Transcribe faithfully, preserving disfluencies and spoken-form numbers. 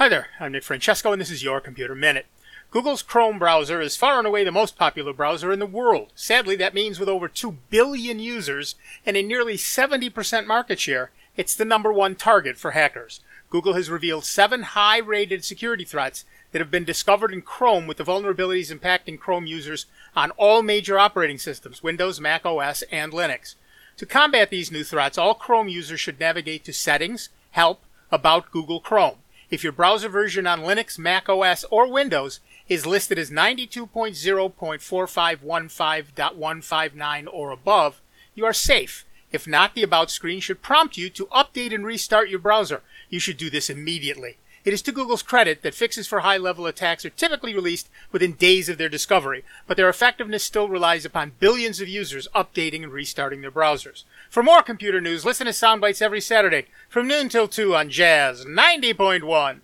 Hi there, I'm Nick Francesco and this is Your Computer Minute. Google's Chrome browser is far and away the most popular browser in the world. Sadly, that means with over two billion users and a nearly seventy percent market share, it's the number one target for hackers. Google has revealed seven high-rated security threats that have been discovered in Chrome, with the vulnerabilities impacting Chrome users on all major operating systems, Windows, Mac O S, and Linux. To combat these new threats, all Chrome users should navigate to Settings, Help, About Google Chrome. If your browser version on Linux, Mac O S, or Windows is listed as ninety-two dot zero dot forty-five fifteen dot one fifty-nine or above, you are safe. If not, the About screen should prompt you to update and restart your browser. You should do this immediately. It is to Google's credit that fixes for high-level attacks are typically released within days of their discovery, but their effectiveness still relies upon billions of users updating and restarting their browsers. For more computer news, listen to Soundbites every Saturday from noon till two on Jazz ninety point one.